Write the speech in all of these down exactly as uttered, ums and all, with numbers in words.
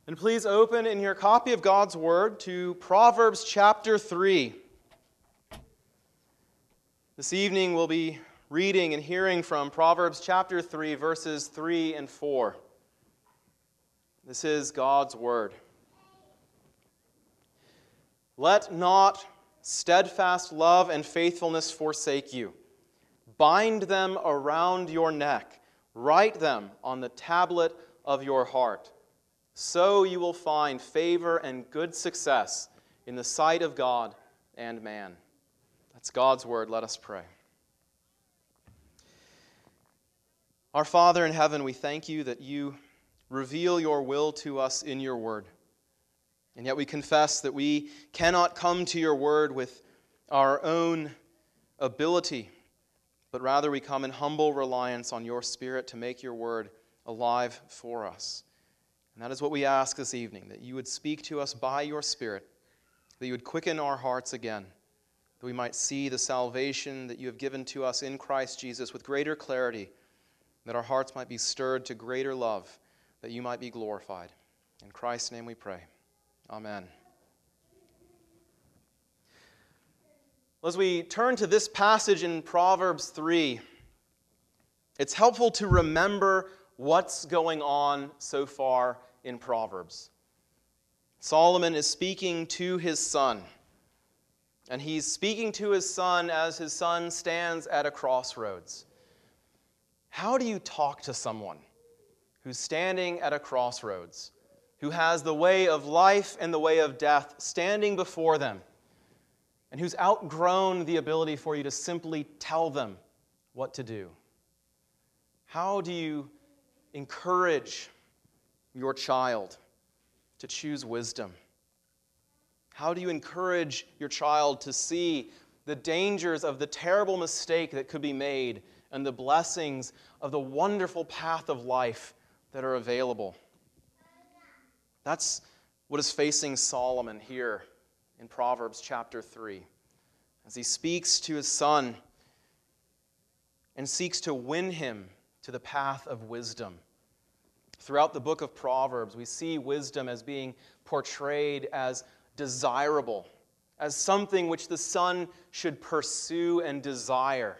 And please open in your copy of God's Word to Proverbs chapter three. This evening we'll be reading and hearing from Proverbs chapter three, verses three and four. This is God's Word. Let not steadfast love and faithfulness forsake you. Bind them around your neck. Write them on the tablet of your heart. So you will find favor and good success in the sight of God and man. That's God's word. Let us pray. Our Father in heaven, we thank you that you reveal your will to us in your word. And yet we confess that we cannot come to your word with our own ability, but rather we come in humble reliance on your Spirit to make your word alive for us. And that is what we ask this evening, that you would speak to us by your Spirit, that you would quicken our hearts again, that we might see the salvation that you have given to us in Christ Jesus with greater clarity, that our hearts might be stirred to greater love, that you might be glorified. In Christ's name we pray. Amen. As we turn to this passage in Proverbs three, it's helpful to remember what's going on so far in Proverbs. Solomon is speaking to his son, and he's speaking to his son as his son stands at a crossroads. How do you talk to someone who's standing at a crossroads, who has the way of life and the way of death standing before them, and who's outgrown the ability for you to simply tell them what to do? How do you encourage your child to choose wisdom? How do you encourage your child to see the dangers of the terrible mistake that could be made and the blessings of the wonderful path of life that are available? That's what is facing Solomon here in Proverbs chapter three, as he speaks to his son and seeks to win him to the path of wisdom. Throughout the book of Proverbs, we see wisdom as being portrayed as desirable, as something which the son should pursue and desire.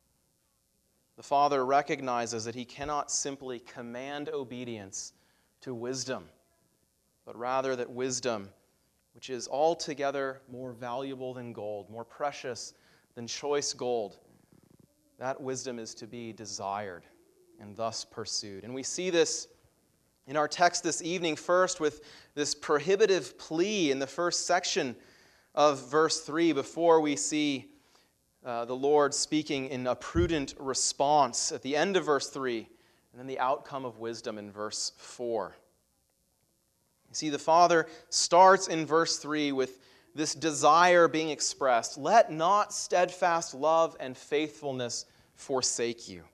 The father recognizes that he cannot simply command obedience to wisdom, but rather that wisdom, which is altogether more valuable than gold, more precious than choice gold, that wisdom is to be desired and thus pursued. And we see this in our text this evening, first with this prohibitive plea in the first section of verse three, before we see uh, the Lord speaking in a prudent response at the end of verse three, and then the outcome of wisdom in verse four. You see, the Father starts in verse three with this desire being expressed. Let not steadfast love and faithfulness forsake you.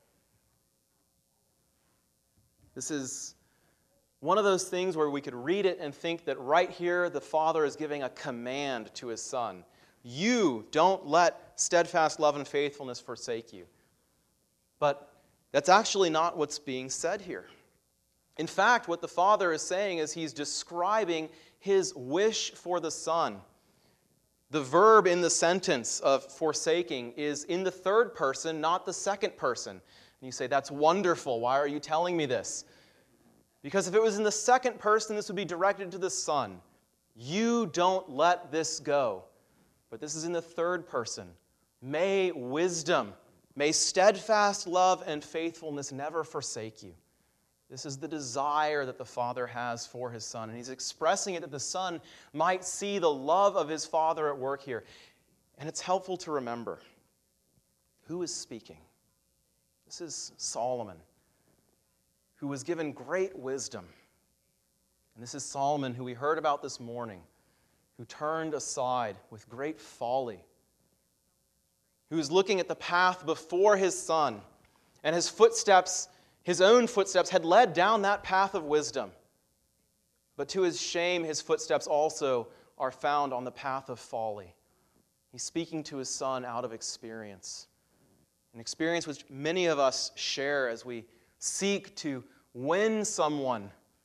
This is one of those things where we could read it and think that right here the Father is giving a command to his son. You don't let steadfast love and faithfulness forsake you. But that's actually not what's being said here. In fact, what the Father is saying is he's describing his wish for the Son. The verb in the sentence of forsaking is in the third person, not the second person. And you say, that's wonderful. Why are you telling me this? Because if it was in the second person, this would be directed to the Son. You don't let this go. But this is in the third person. May wisdom, may steadfast love and faithfulness never forsake you. This is the desire that the Father has for his Son. And he's expressing it that the Son might see the love of his Father at work here. And it's helpful to remember who is speaking. This is Solomon, who was given great wisdom. And this is Solomon, who we heard about this morning, who turned aside with great folly, who is looking at the path before his son, and his footsteps, his own footsteps, had led down that path of wisdom. But to his shame, his footsteps also are found on the path of folly. He's speaking to his son out of experience, an experience which many of us share as we seek to win someone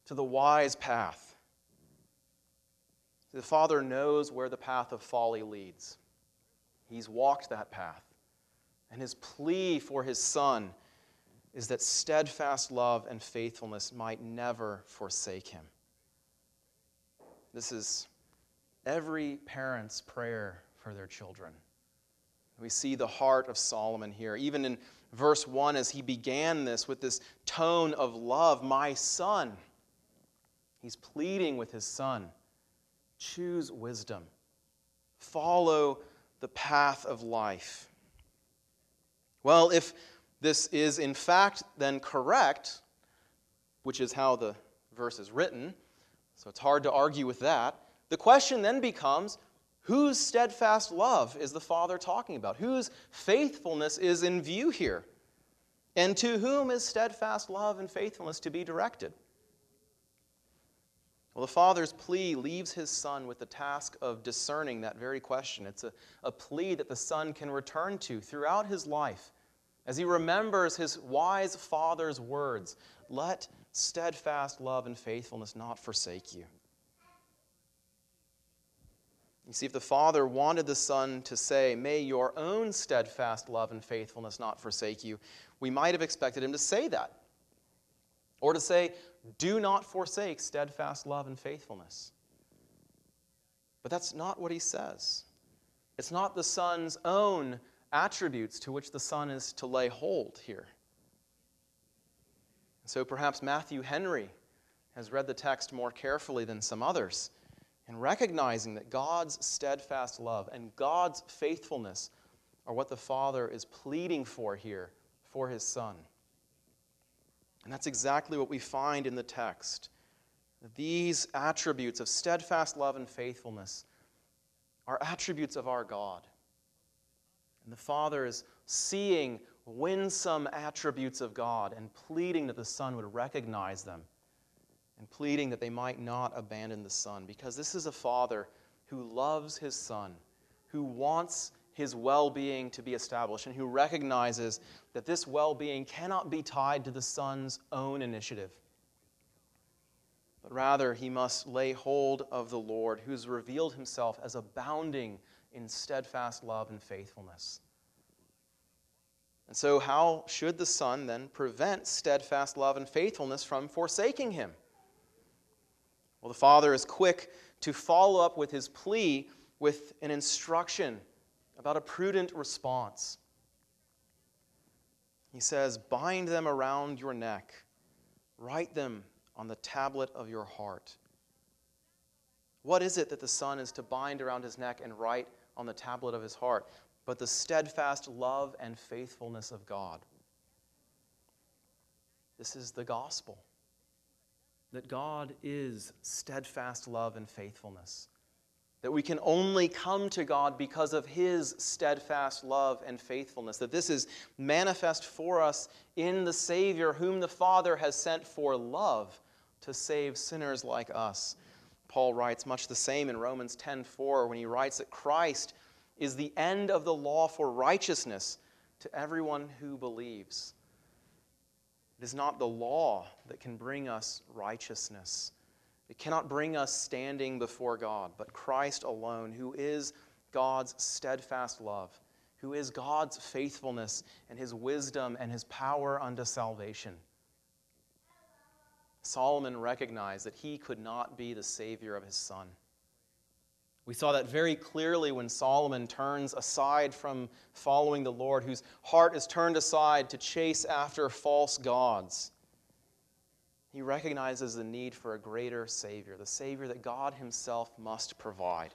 to the wise path. The Father knows where the path of folly leads. He's walked that path. And his plea for his Son is that steadfast love and faithfulness might never forsake him. This is every parent's prayer for their children. We see the heart of Solomon here. Even in verse one, as he began this with this tone of love, my son, he's pleading with his son, choose wisdom. Follow the path of life. Well, if this is in fact then correct, which is how the verse is written, so it's hard to argue with that, the question then becomes, whose steadfast love is the Father talking about? Whose faithfulness is in view here? And to whom is steadfast love and faithfulness to be directed? Well, the Father's plea leaves his Son with the task of discerning that very question. It's a, a plea that the Son can return to throughout his life as he remembers his wise Father's words, let steadfast love and faithfulness not forsake you. You see, if the Father wanted the Son to say, may your own steadfast love and faithfulness not forsake you, we might have expected him to say that. Or to say, do not forsake steadfast love and faithfulness. But that's not what he says. It's not the Son's own attributes to which the Son is to lay hold here. So perhaps Matthew Henry has read the text more carefully than some others, and recognizing that God's steadfast love and God's faithfulness are what the Father is pleading for here for his Son. And that's exactly what we find in the text. These attributes of steadfast love and faithfulness are attributes of our God. And the Father is seeing winsome attributes of God and pleading that the Son would recognize them, and pleading that they might not abandon the Son, because this is a Father who loves his Son, who wants his well-being to be established, and who recognizes that this well-being cannot be tied to the Son's own initiative. But rather, he must lay hold of the Lord, who's revealed himself as abounding in steadfast love and faithfulness. And so how should the Son then prevent steadfast love and faithfulness from forsaking him? Well, the Father is quick to follow up with his plea with an instruction about a prudent response. He says, bind them around your neck, write them on the tablet of your heart. What is it that the Son is to bind around his neck and write on the tablet of his heart but the steadfast love and faithfulness of God? This is the gospel. That God is steadfast love and faithfulness. That we can only come to God because of his steadfast love and faithfulness. That this is manifest for us in the Savior whom the Father has sent for love to save sinners like us. Paul writes much the same in Romans ten four when he writes that Christ is the end of the law for righteousness to everyone who believes. It is not the law that can bring us righteousness. It cannot bring us standing before God, but Christ alone, who is God's steadfast love, who is God's faithfulness and his wisdom and his power unto salvation. Solomon recognized that he could not be the Savior of his Son. We saw that very clearly when Solomon turns aside from following the Lord, whose heart is turned aside to chase after false gods. He recognizes the need for a greater Savior, the Savior that God himself must provide.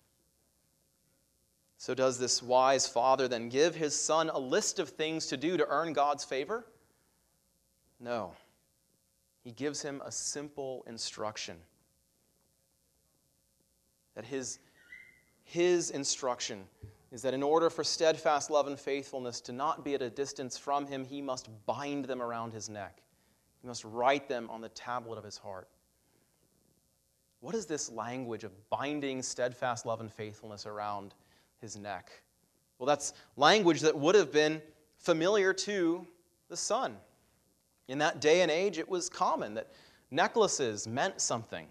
So does this wise father then give his son a list of things to do to earn God's favor? No. He gives him a simple instruction. That his, his instruction is that in order for steadfast love and faithfulness to not be at a distance from him, he must bind them around his neck. He must write them on the tablet of his heart. What is this language of binding steadfast love and faithfulness around his neck? Well, that's language that would have been familiar to the Son. In that day and age, it was common that necklaces meant something.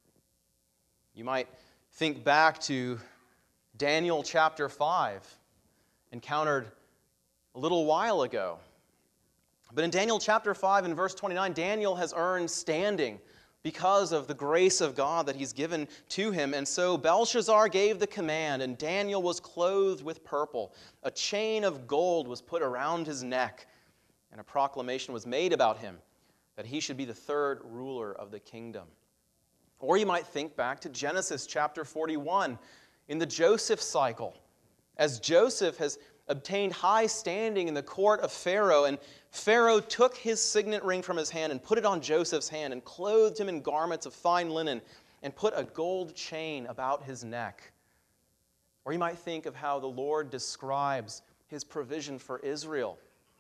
You might think back to Daniel chapter five, encountered a little while ago. But in Daniel chapter five and verse twenty-nine, Daniel has earned standing because of the grace of God that he's given to him. And so Belshazzar gave the command, and Daniel was clothed with purple. A chain of gold was put around his neck, and a proclamation was made about him that he should be the third ruler of the kingdom. Or you might think back to Genesis chapter forty-one in the Joseph cycle. As Joseph has obtained high standing in the court of Pharaoh, and Pharaoh took his signet ring from his hand and put it on Joseph's hand and clothed him in garments of fine linen and put a gold chain about his neck. Or you might think of how the Lord describes his provision for Israel.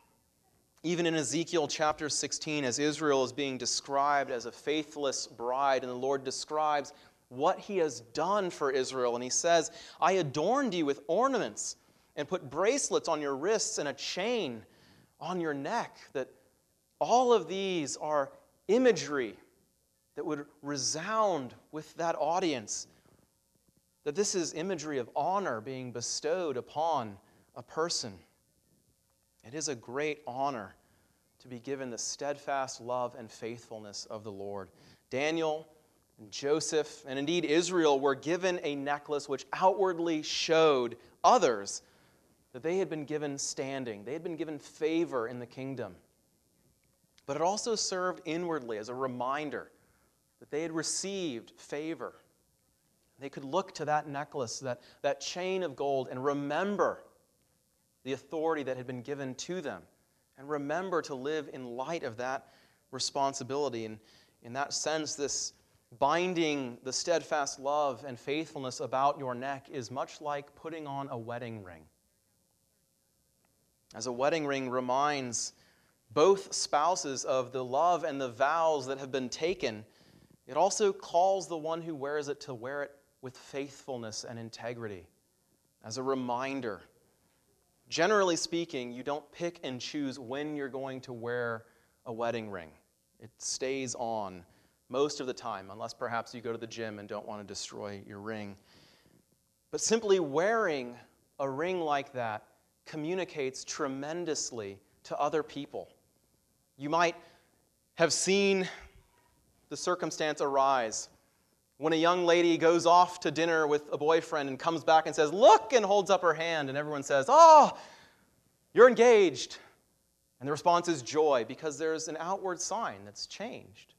Even in Ezekiel chapter sixteen, as Israel is being described as a faithless bride, and the Lord describes what he has done for Israel, and he says, I adorned you with ornaments and put bracelets on your wrists and a chain on your neck. That all of these are imagery that would resound with that audience. That this is imagery of honor being bestowed upon a person. It is a great honor to be given the steadfast love and faithfulness of the Lord. Daniel and Joseph, and indeed Israel, were given a necklace which outwardly showed others that they had been given standing. They had been given favor in the kingdom. But it also served inwardly as a reminder that they had received favor. They could look to that necklace, that, that chain of gold, and remember the authority that had been given to them, and remember to live in light of that responsibility. And in that sense, this binding the steadfast love and faithfulness about your neck is much like putting on a wedding ring. As a wedding ring reminds both spouses of the love and the vows that have been taken, it also calls the one who wears it to wear it with faithfulness and integrity, as a reminder. Generally speaking, you don't pick and choose when you're going to wear a wedding ring. It stays on most of the time, unless perhaps you go to the gym and don't want to destroy your ring. But simply wearing a ring like that communicates tremendously to other people. You might have seen the circumstance arise when a young lady goes off to dinner with a boyfriend and comes back and says, look, and holds up her hand, and everyone says, oh, you're engaged. And the response is joy, because there's an outward sign that's changed.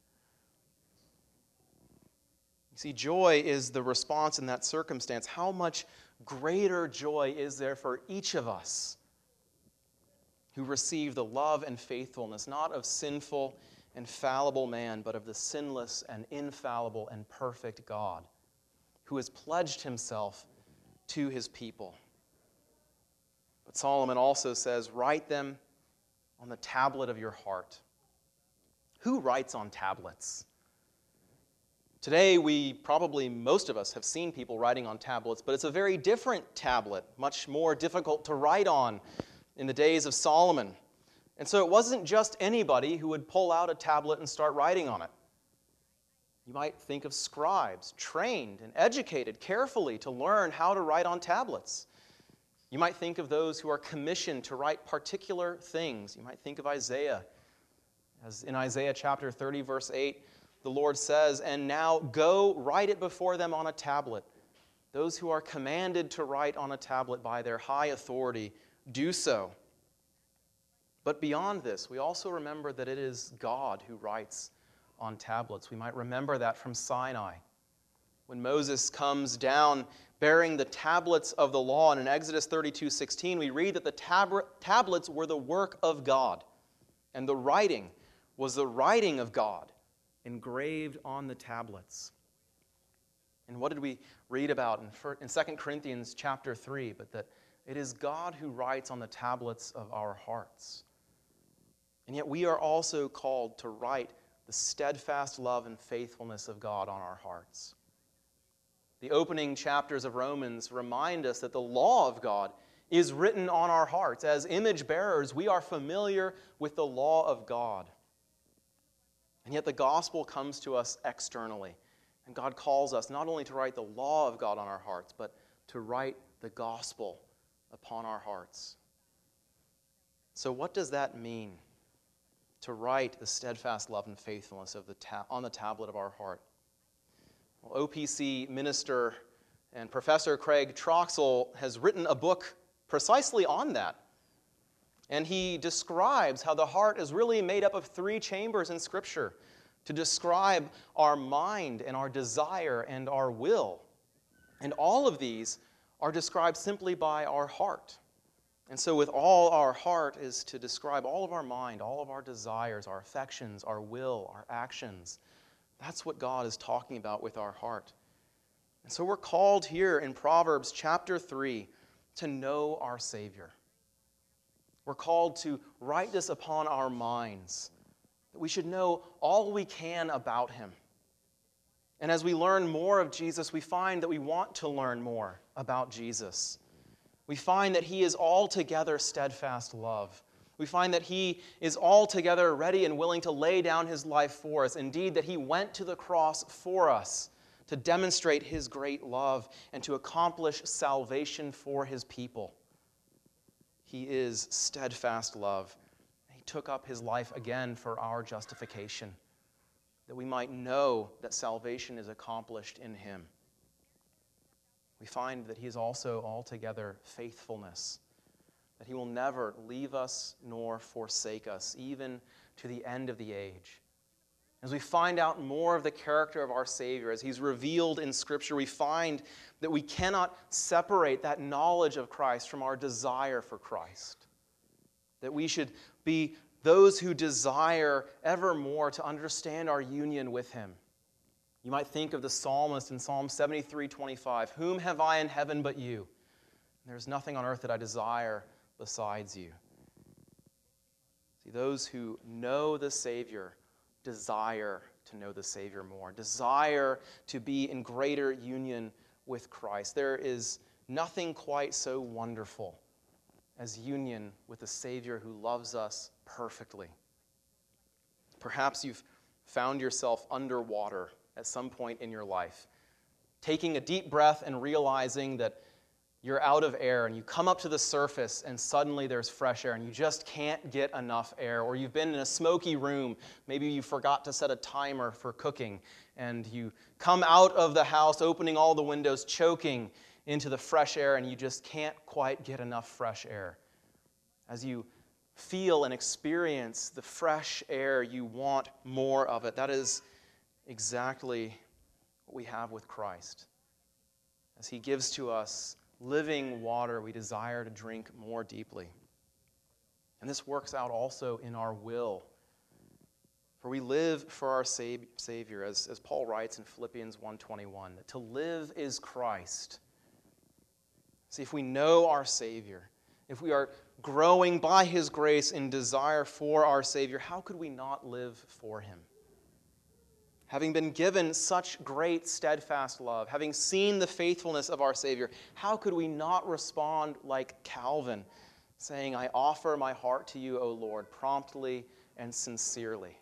You see, joy is the response in that circumstance. How much greater joy is there for each of us who receive the love and faithfulness, not of sinful and fallible man, but of the sinless and infallible and perfect God, who has pledged himself to his people. But Solomon also says, write them on the tablet of your heart. Who writes on tablets? Today, we probably, most of us, have seen people writing on tablets, but it's a very different tablet, much more difficult to write on in the days of Solomon. And so it wasn't just anybody who would pull out a tablet and start writing on it. You might think of scribes, trained and educated carefully to learn how to write on tablets. You might think of those who are commissioned to write particular things. You might think of Isaiah. As in Isaiah chapter thirty, verse eight, the Lord says, and now go write it before them on a tablet. Those who are commanded to write on a tablet by their high authority, do so. But beyond this, we also remember that it is God who writes on tablets. We might remember that from Sinai. When Moses comes down bearing the tablets of the law, and in Exodus thirty-two sixteen, we read that the tab- tablets were the work of God, and the writing was the writing of God engraved on the tablets. And what did we read about in Second Corinthians chapter three? But that it is God who writes on the tablets of our hearts. And yet we are also called to write the steadfast love and faithfulness of God on our hearts. The opening chapters of Romans remind us that the law of God is written on our hearts. As image bearers, we are familiar with the law of God. And yet the gospel comes to us externally. And God calls us not only to write the law of God on our hearts, but to write the gospel upon our hearts. So what does that mean, to write the steadfast love and faithfulness of the ta- on the tablet of our heart? Well, O P C minister and Professor Craig Troxel has written a book precisely on that. And he describes how the heart is really made up of three chambers in Scripture to describe our mind and our desire and our will. And all of these are described simply by our heart. And so with all our heart is to describe all of our mind, all of our desires, our affections, our will, our actions. That's what God is talking about with our heart. And so we're called here in Proverbs chapter three to know our Savior. We're called to write this upon our minds, that we should know all we can about him. And as we learn more of Jesus, we find that we want to learn more about Jesus. We find that he is altogether steadfast love. We find that he is altogether ready and willing to lay down his life for us. Indeed, that he went to the cross for us to demonstrate his great love and to accomplish salvation for his people. He is steadfast love. He took up his life again for our justification, that we might know that salvation is accomplished in him. We find that he is also altogether faithfulness, that he will never leave us nor forsake us, even to the end of the age. As we find out more of the character of our Savior, as he's revealed in Scripture, we find that we cannot separate that knowledge of Christ from our desire for Christ. That we should be those who desire evermore to understand our union with him. You might think of the psalmist in Psalm seventy-three twenty-five, "Whom have I in heaven but you? There's nothing on earth that I desire besides you." See, those who know the Savior desire to know the Savior more, desire to be in greater union with Christ. There is nothing quite so wonderful as union with the Savior who loves us perfectly. Perhaps you've found yourself underwater at some point in your life, taking a deep breath and realizing that you're out of air, and you come up to the surface and suddenly there's fresh air and you just can't get enough air. Or you've been in a smoky room, maybe you forgot to set a timer for cooking, and you come out of the house opening all the windows, choking into the fresh air, and you just can't quite get enough fresh air. As you feel and experience the fresh air, you want more of it. That is exactly what we have with Christ. As he gives to us living water, we desire to drink more deeply. And this works out also in our will. For we live for our Savior, as, as Paul writes in Philippians one twenty-one, that to live is Christ. See, if we know our Savior, if we are growing by his grace in desire for our Savior, how could we not live for him? Having been given such great steadfast love, having seen the faithfulness of our Savior, how could we not respond like Calvin, saying, "I offer my heart to you, O Lord, promptly and sincerely"?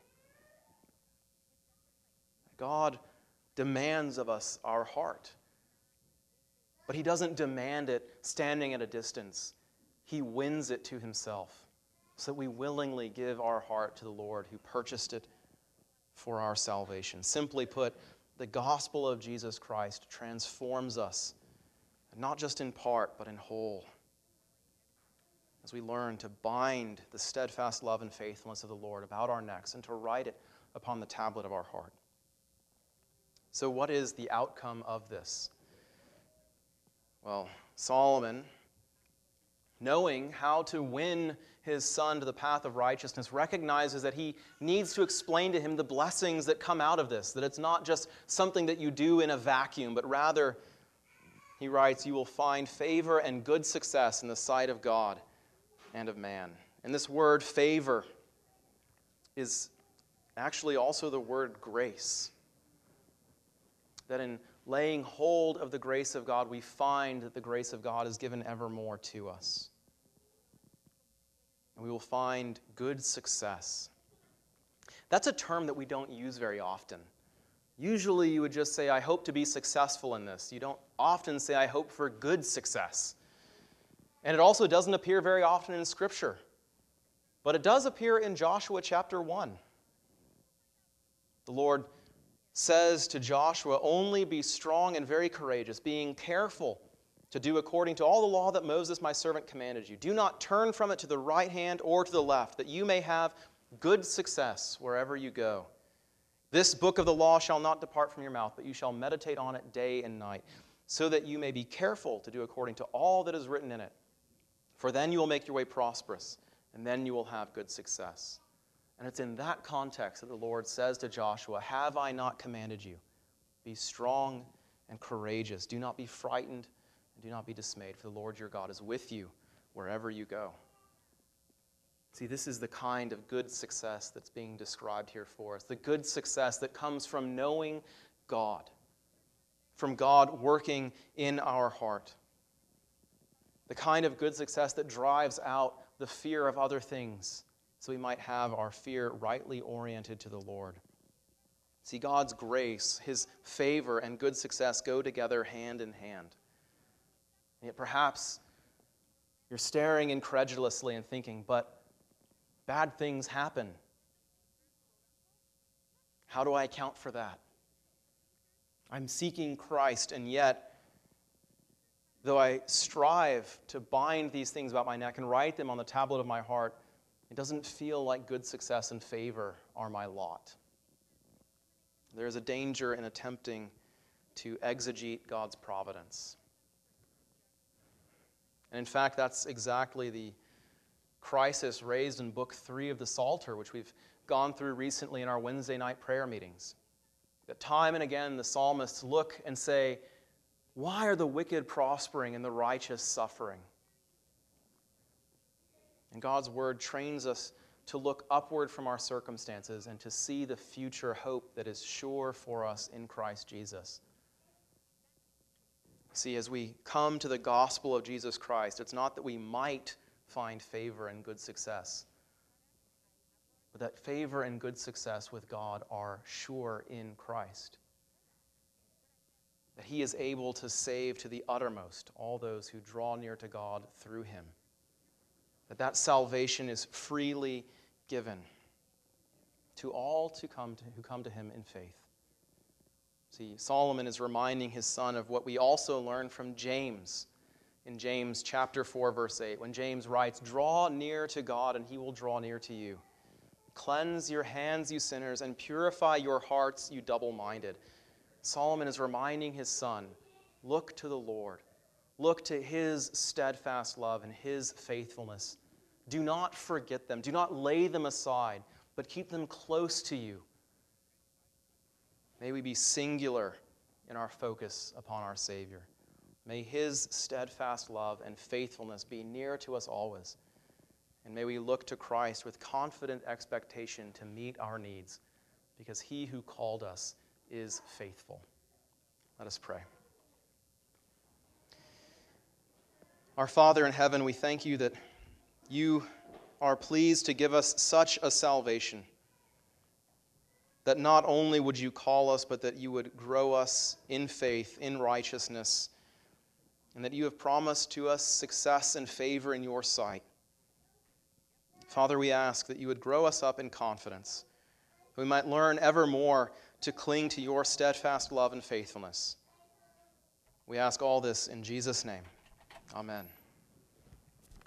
God demands of us our heart, but he doesn't demand it standing at a distance. He wins it to himself, so that we willingly give our heart to the Lord who purchased it for our salvation. Simply put, the gospel of Jesus Christ transforms us, not just in part, but in whole, as we learn to bind the steadfast love and faithfulness of the Lord about our necks and to write it upon the tablet of our heart. So what is the outcome of this? Well, Solomon, knowing how to win his son to the path of righteousness, recognizes that he needs to explain to him the blessings that come out of this, that it's not just something that you do in a vacuum, but rather, he writes, you will find favor and good success in the sight of God and of man. And this word favor is actually also the word grace. That in laying hold of the grace of God, we find that the grace of God is given evermore to us. And we will find good success. That's a term that we don't use very often. Usually you would just say, I hope to be successful in this. You don't often say, I hope for good success. And it also doesn't appear very often in Scripture. But it does appear in Joshua chapter one. The Lord says to Joshua, only be strong and very courageous, being careful to do according to all the law that Moses my servant commanded you. Do not turn from it to the right hand or to the left, that you may have good success wherever you go. This book of the law shall not depart from your mouth, but you shall meditate on it day and night, so that you may be careful to do according to all that is written in it. For then you will make your way prosperous, and then you will have good success. And it's in that context that the Lord says to Joshua, have I not commanded you? Be strong and courageous. Do not be frightened, and do not be dismayed, for the Lord your God is with you wherever you go. See, this is the kind of good success that's being described here for us. The good success that comes from knowing God, from God working in our heart. The kind of good success that drives out the fear of other things, so we might have our fear rightly oriented to the Lord. See, God's grace, His favor, and good success go together hand in hand. And yet perhaps you're staring incredulously and thinking, but bad things happen. How do I account for that? I'm seeking Christ, and yet, though I strive to bind these things about my neck and write them on the tablet of my heart, it doesn't feel like good success and favor are my lot. There is a danger in attempting to exegete God's providence. And in fact, that's exactly the crisis raised in Book three of the Psalter, which we've gone through recently in our Wednesday night prayer meetings. That time and again the psalmists look and say, why are the wicked prospering and the righteous suffering? And God's word trains us to look upward from our circumstances and to see the future hope that is sure for us in Christ Jesus. See, as we come to the gospel of Jesus Christ, it's not that we might find favor and good success, but that favor and good success with God are sure in Christ. That He is able to save to the uttermost all those who draw near to God through Him. That that salvation is freely given to all to come to, who come to Him in faith. See, Solomon is reminding his son of what we also learn from James in James chapter four, verse eight, when James writes, draw near to God and He will draw near to you. Cleanse your hands, you sinners, and purify your hearts, you double-minded. Solomon is reminding his son, look to the Lord. Look to His steadfast love and His faithfulness. Do not forget them. Do not lay them aside, but keep them close to you. May we be singular in our focus upon our Savior. May His steadfast love and faithfulness be near to us always. And may we look to Christ with confident expectation to meet our needs, because He who called us is faithful. Let us pray. Our Father in heaven, we thank You that You are pleased to give us such a salvation, that not only would You call us, but that You would grow us in faith, in righteousness, and that You have promised to us success and favor in Your sight. Father, we ask that You would grow us up in confidence, that we might learn ever more to cling to Your steadfast love and faithfulness. We ask all this in Jesus' name. Amen.